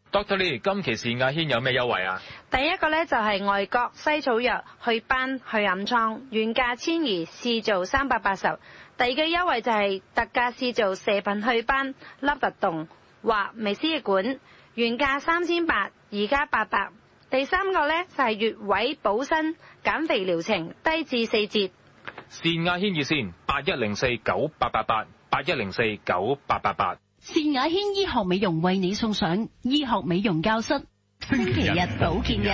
Dr. Lee， 今期視亞軒有咩優惠啊？ 第一個呢，就係外國西草藥去斑去暗瘡，原價1200試做380。第二個優惠就係特價試做射頻去斑、凹凸洞或微絲血管，原價3800，而家800。第三個呢，就係穴位補身減肥療程，低至4折。 視亞軒熱線81049888，81049888。 視亞軒醫學美容為你送上醫學美容教室，星期日保健日，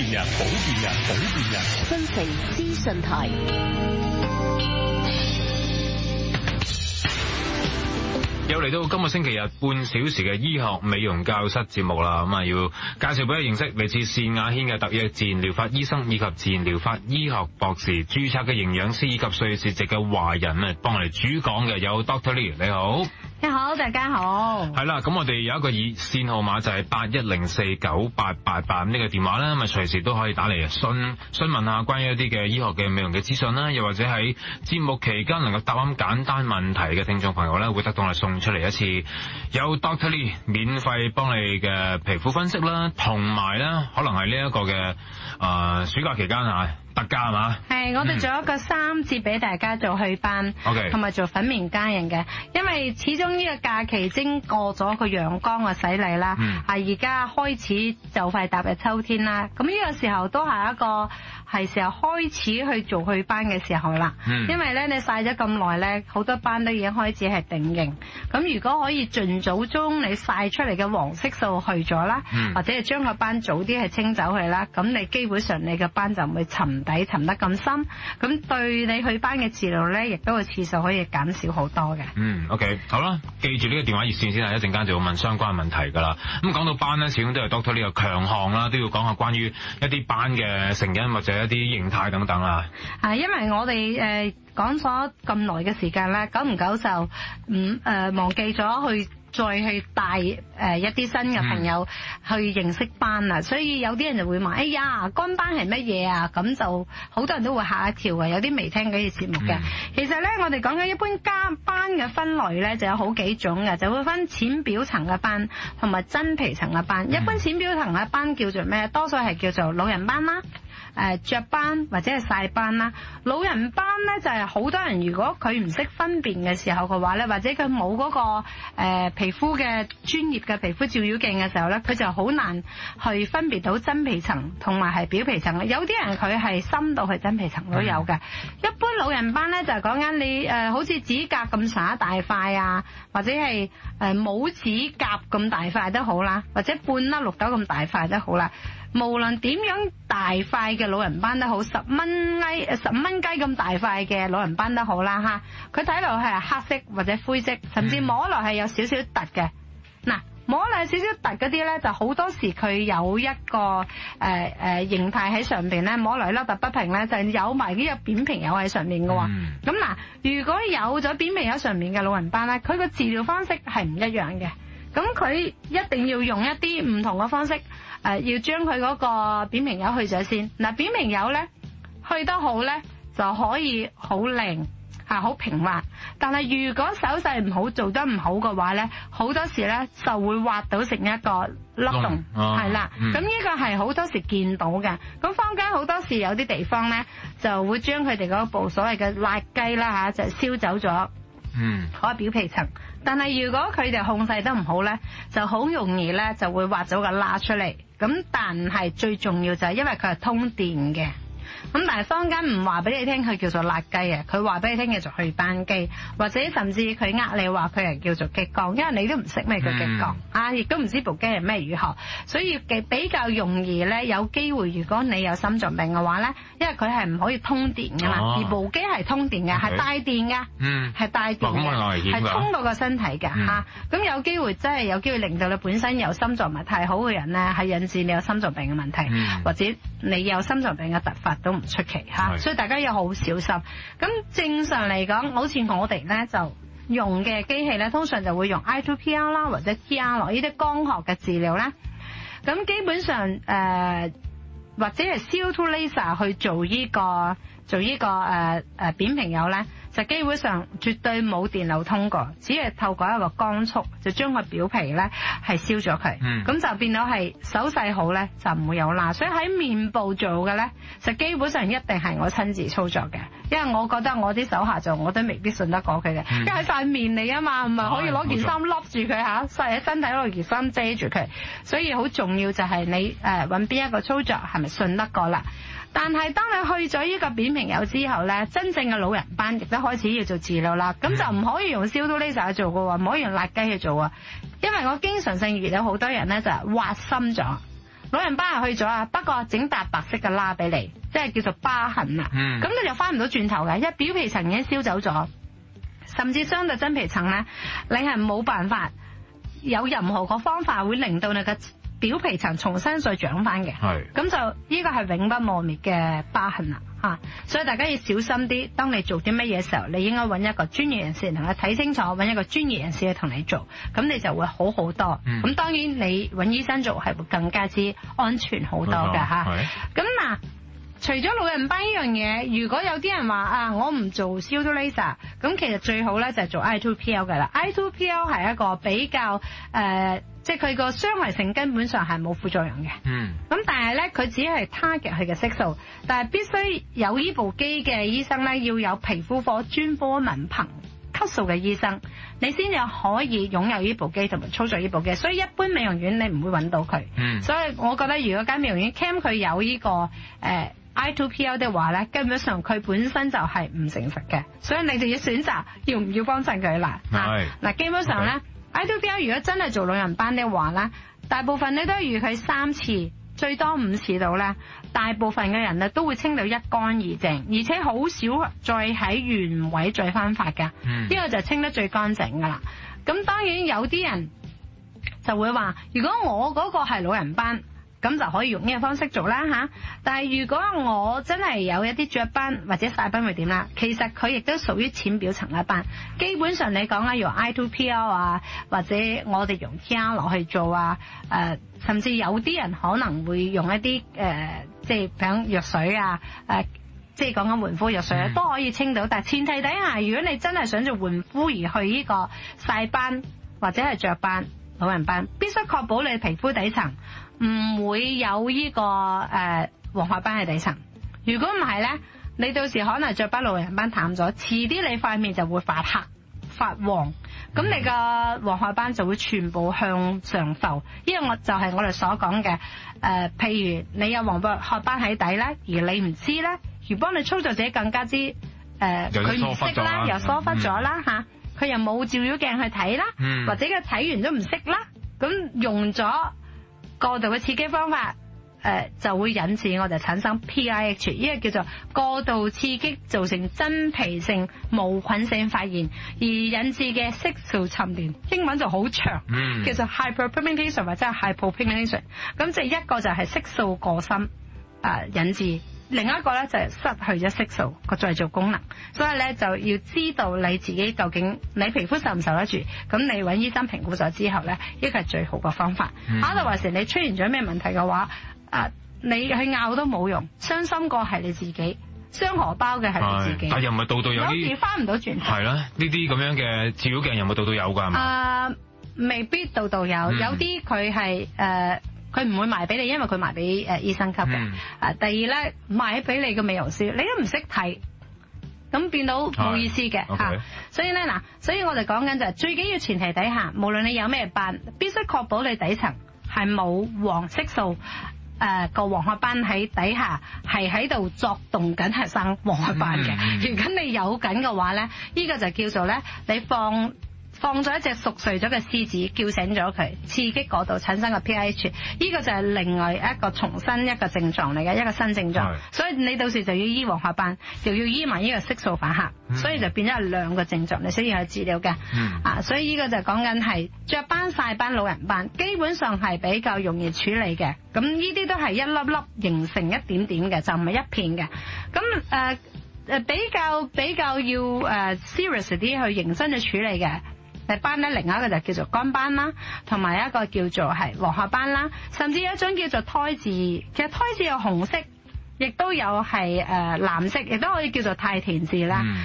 新城資訊台。 又嚟到今個星期日半小時嘅醫學美容教室節目啦，咁啊要介紹俾你認識嚟自視亞軒嘅特約自然療法醫生以及自然療法醫學博士註冊嘅營養師以及瑞士籍嘅華人啊，幫我哋主講嘅有 Dr. Lee， 你好。 你好，大家好。 係啦，咁我哋有一個熱線號碼就係81049888，呢個電話啦，咁啊隨時都可以打嚟詢問下關於一啲嘅醫學嘅美容嘅資訊啦，又或者喺節目期間能夠答啱簡單問題嘅聽眾朋友咧，會得到我哋送出嚟一次有 Dr. Lee 免費幫你嘅皮膚分析啦，同埋咧可能係呢一個嘅暑假期間特價係嘛？係， 我哋做一個3折俾大家做祛斑，同埋做粉面加型嘅，因為始終呢個假期經過咗個陽光嘅洗禮啦，而家開始就快踏入秋天啦，咁呢個時候都係一個時候開始去做祛斑嘅時候啦，因為咧你曬咗咁耐咧，好多斑都已經開始係定型，咁如果可以盡早將你曬出嚟嘅黃色素去咗啦，或者係將個斑早啲係清走去啦，咁你基本上你嘅斑就唔會沉底沉得咁深，咁對你祛斑嘅治療咧，亦都個次數可以減少好多嘅。 OK， 好啦，記住呢個電話熱線先，一陣間就會問相關問題噶啦。咁講到斑咧，始終都係 Dr. 呢個強項啦，都要講下關於一啲斑嘅成因或者一啲形態等等啦。 因為我哋講咗咁耐嘅時間啦，久唔久就忘記咗去再去帶一啲新嘅朋友去認識斑啦，所以有啲人就會問：哎呀，肝斑係乜嘢啊？咁就好多人都會嚇一跳嘅，有啲未聽過呢個節目嘅。其實咧，我哋講緊一般斑嘅分類咧，就有好幾種嘅，就會分淺表層嘅斑同埋真皮層嘅斑。一般淺表層嘅斑叫做咩？多數係叫做老人斑啦。雀斑或者係曬斑啦，老人斑咧就係好多人如果佢唔識分辨嘅時候嘅話咧，或者佢冇嗰個皮膚嘅專業嘅皮膚照妖鏡嘅時候咧，佢就好難去分別到真皮層同埋係表皮層嘅。有啲人佢係深到去真皮層都有嘅。一般老人斑咧就係講緊你好似指甲咁上一大塊啊，或者係拇指甲咁大塊都好啦，或者半粒綠豆咁大塊都好啦。無論點樣大塊嘅老人斑都好，15蚊雞咁大塊嘅老人斑都好啦嚇，佢睇落係黑色或者灰色，甚至摸落係有少少突嘅。嗱，摸落有少少突嗰啲咧，就好多時佢有一個形態喺上邊咧，摸落凹凸不平咧，就有埋呢個扁平疣喺上面嘅喎。咁嗱，如果有咗扁平疣上面嘅老人斑咧，佢個治療方式係唔一樣嘅。咁佢一定要用一啲唔同嘅方式。要將佢嗰個扁平疣去咗先。嗱，扁平疣咧去得好咧，就可以好靚好平滑。但係如果手勢唔好，做得唔好嘅話咧，好多時咧就會挖到成一個凹洞，係啦。咁呢個係好多時見到嘅。咁坊間好多時有啲地方咧，就會將佢哋嗰部所謂嘅辣雞啦就燒走咗。嗰個表皮層，但係如果佢哋控制得唔好咧，就好容易咧就會挖咗個罅出嚟。咁但係最重要就係因為佢係通電嘅。咁但係坊間唔話俾你聽佢叫做辣雞啊，佢話俾你聽叫做祛斑機，或者甚至佢你話佢係叫做激光，因為你都唔識咩叫激光亦都唔知部機係咩乳學，所以比較容易咧有機會，如果你有心臟病嘅話咧，因為佢係唔可以通電噶嘛，而部機係通電嘅，係帶電噶，係帶電嘅，係通到個身體嘅嚇。咁有機會真係有機會令到你本身有心臟唔係太好嘅人咧，係引致你有心臟病嘅問題，或者你有心臟病嘅突發都唔出奇嚇，所以大家要好小心。咁正常嚟講，好似我哋咧就用嘅機器咧，通常就會用 I2PR 啦，或者 TR 呢啲光學嘅治療咧。咁基本上或者係 CO2 laser 去做呢個扁平疣咧， 就基本上絕對冇電流通過，只係透過一個光速就將個表皮咧係燒咗佢，咁就變到係手勢好咧就唔會有疤。所以喺面部做嘅咧，就基本上一定係我親自操作嘅，因為我覺得我啲手下做我都未必信得過佢嘅，因為喺塊面嚟啊嘛，唔係可以攞件衫笠住佢嚇，曬喺身體攞件衫遮住佢，所以好重要就係你揾邊一個操作係咪信得過啦。但係當你去咗呢個扁平疣之後咧，真正嘅老人斑亦都開始要做治療啦。咁就唔可以用燒刀 laser 去做嘅喎，唔可以用辣雞去做啊。因為我經常性遇到好多人咧就係挖深咗，老人斑係去咗啊，不過整笪白色嘅疤俾你，即係叫做疤痕啊。咁你就翻唔到轉頭嘅，因為表皮層已經燒走咗，甚至傷到真皮層咧，你係冇辦法有任何個方法會令到你嘅表皮層重新再長翻嘅，咁就呢個係永不磨滅嘅疤痕啦嚇，所以大家要小心啲。當你做啲乜嘢時候，你應該揾一個專業人士同你睇清楚，揾一個專業人士去同你做，咁你就會好好多。咁當然你揾醫生做係會更加之安全好多㗎嚇。咁嗱。除咗老人斑呢樣嘢，如果有啲人話啊，我唔做 pseudo laser， 咁其實最好咧就係做 I2PL 㗎啦。I2PL 係一個比較即係佢個傷害性根本上係冇副作用嘅。咁但係咧，佢只係 target 佢嘅色素，但係必須有呢部機嘅醫生咧，要有皮膚科專科文憑級數嘅醫生，你先至可以擁有呢部機同埋操作呢部機。所以一般美容院你唔會揾到佢。所以我覺得如果間美容院 Cam 佢有呢個I2PL 的話咧，根本上佢本身就係唔誠實嘅，所以你就要選擇要唔要幫襯佢啦。嗱，基本上咧，I2PL 如果真係做老人斑的話咧，大部分你都預佢3次，最多5次到咧，大部分嘅人咧都會清到一乾二淨，而且好少再喺原位再翻發㗎。呢個就清得最乾淨㗎啦。咁當然有啲人就會話，如果我嗰個係老人斑，咁就可以用呢個方式做啦嚇，但係如果我真係有一啲雀斑或者曬斑會點啦？其實佢亦都屬於淺表層嘅斑。基本上你講啦，用 I2PL 啊，或者我哋用 TR 落去做啊，甚至有啲人可能會用一啲即係譬如藥水啊，即係講緊換膚藥水啊，都可以清到。但係前提底下，如果你真係想做換膚而去呢個曬斑或者係雀斑、老人斑，必須確保你皮膚底層唔會有呢個黃褐斑喺底層。如果唔係咧，你到時可能雀斑、老人斑淡咗，遲啲你塊面就會發黑發黃，咁你個黃褐斑就會全部向上浮。呢個就係我哋所講嘅譬如你有黃褐斑喺底咧，而你唔知咧，如幫你操作者更加之佢唔識啦，又疏忽咗啦嚇，佢又冇照妖鏡去睇啦，或者佢睇完都唔識啦，咁用咗過度嘅刺激方法，就會引致我哋產生 PIH， 呢個叫做過度刺激造成真皮性無菌性發炎而引致嘅色素沉澱，英文就好長，叫做 hyperpigmentation 或者係 hypopigmentation。咁即係一個就係色素過深引致，另一個咧就係失去咗色素個製造功能。所以咧就要知道你自己究竟你皮膚受唔受得住，咁你揾醫生評估咗之後咧，呢個係最好嘅方法。otherwise你出現咗咩問題嘅話，你去拗都冇用，傷心過係你自己，傷荷包嘅係你自己。 但又唔係到有啲， 有時翻唔到轉頭。係啦，呢啲咁樣嘅照妖鏡有冇到有㗎？係嘛？ 未必到有，有啲佢係佢唔會賣俾你，因為佢賣俾醫生級嘅。第二咧，賣俾你嘅美容師，你都唔識睇，咁變到冇意思嘅嚇。所以咧嗱，所以我哋講緊就係最緊要前提底下，無論你有咩斑，必須確保你底層係冇黃色素。個黃褐斑喺底下係喺度作動緊，係生黃褐斑嘅。如果你有緊嘅話咧，呢個就叫做咧，你放咗一隻熟睡咗嘅獅子，叫醒咗佢，刺激嗰度產生個 PIH， 呢個就係另外一個重新一個症狀嚟嘅，一個新症狀。所以你到時就要醫黃褐斑，又要醫埋呢個色素反客，所以就變咗係兩個症狀，你需要去治療嘅。所以呢個就講緊係雀斑、曬斑、老人斑，基本上係比較容易處理嘅。咁呢啲都係一粒粒形成一點點嘅，就唔係一片嘅。咁比較要serious 啲去認真去處理嘅。斑咧，另一個就叫做乾斑啦，同埋一個叫做係黃褐斑啦，甚至有一種叫做胎痣。其實胎痣有紅色，亦都有係藍色，亦都可以叫做太田痣啦。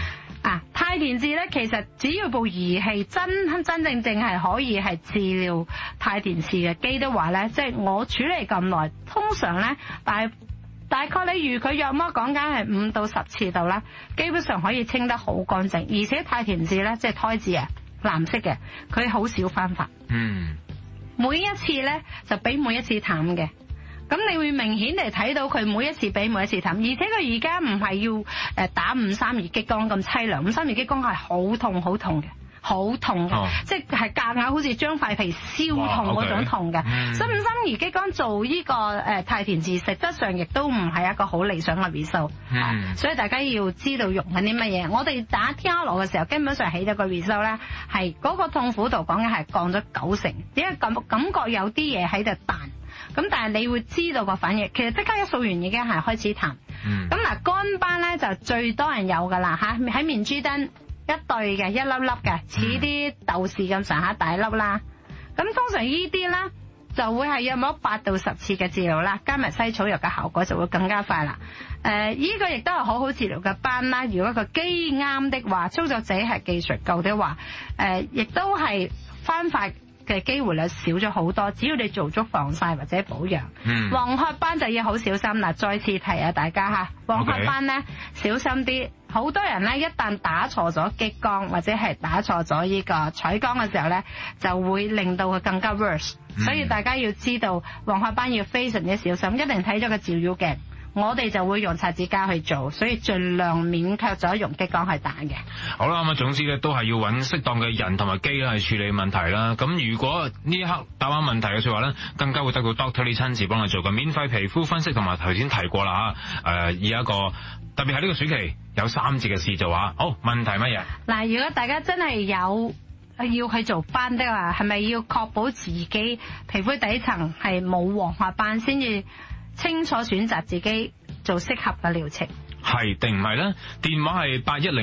太田氏咧，其實只要部儀器真正係可以係治療太田氏嘅機的話咧，即係我處理咁耐，通常咧大概你預佢約莫講緊係5到10次度啦，基本上可以清得好乾淨，而且太田氏咧即係胎痣啊，藍色嘅，佢好少翻發。每一次咧就比每一次淡嘅。咁你會明顯地睇到佢每一次比每一次淡，而且佢而家唔係要打532激光咁凄涼，532激光係好痛嘅，好痛嘅，即係夾硬好似將塊皮燒痛嗰種痛嘅。所以532激光做呢個太田氏實質上亦都唔係一個好理想嘅 result，所以大家要知道用緊啲乜嘢。我哋打天鵝羅嘅時候，基本上起咗個 result 咧，係嗰個痛苦度講緊係降咗90%，因為感覺有啲嘢喺度彈。咁但係你會知道個反應，其實即刻一掃完已經係開始淡。咁嗱，乾斑咧就最多人有噶啦嚇，喺面珠墩一對嘅一粒粒嘅，似啲豆豉咁上下大粒啦。咁通常呢啲咧就會係有冇8到10次嘅治療啦，加埋西草藥嘅效果就會更加快啦。呢個亦都係好治療嘅斑啦。如果個機啱的話，操作者係技術夠的話，亦都係翻發嘅機會率少咗好多，只要你做足防曬或者保養。黃褐斑就要好小心啦，再次提下大家嚇，黃褐斑咧小心啲。好多人咧一旦打錯咗激光或者係打錯咗呢個彩光嘅時候咧，就會令到佢更加 worse。所以大家要知道黃褐斑要非常之小心，一定睇咗個照妖鏡。我哋就會用擦紙膠去做，所以盡量免卻咗用激光去打嘅。 好啦，咁總之咧都係要揾適當嘅人同埋機去處理問題啦。咁如果呢一刻答啱問題嘅説話咧，更加會得到 Dr. Lee 親自幫你做嘅免費皮膚分析，同埋頭先提過啦嚇。而一個特別係呢個暑期有3節嘅事做啊。好，問題乜嘢？嗱， 如果大家真係有要去做斑的話，係咪要確保自己皮膚底層係冇黃褐斑先至清楚選擇自己做適合嘅療程？ 係定唔係呢？電話係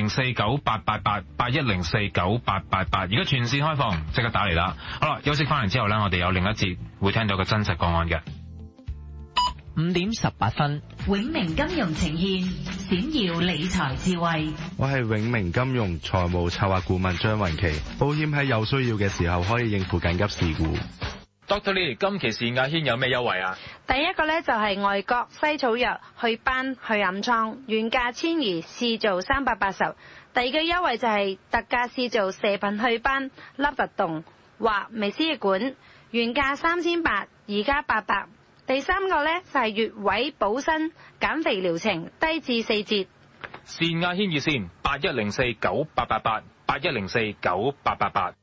8104988881049888，而家全線開放，即刻打嚟啦！好啦，休息翻嚟之後呢，我哋有另一節會聽到個真實個案嘅。 5點18分， 永明金融呈現閃耀理財智慧。 我係永明金融財務策劃顧問張雲琪。保險喺有需要嘅時候可以應付緊急事故。 Dr. Lee， 今期視亞軒有咩優惠啊？ 第一個呢就係外國西草藥去斑去暗瘡，原價1200試做380。第二個優惠就係特價試做射頻去斑凹凸洞或微絲血管，原價3800，而家800。第三個呢就係穴位補身減肥療程，低至4折。 視亞軒熱線8104988881049888。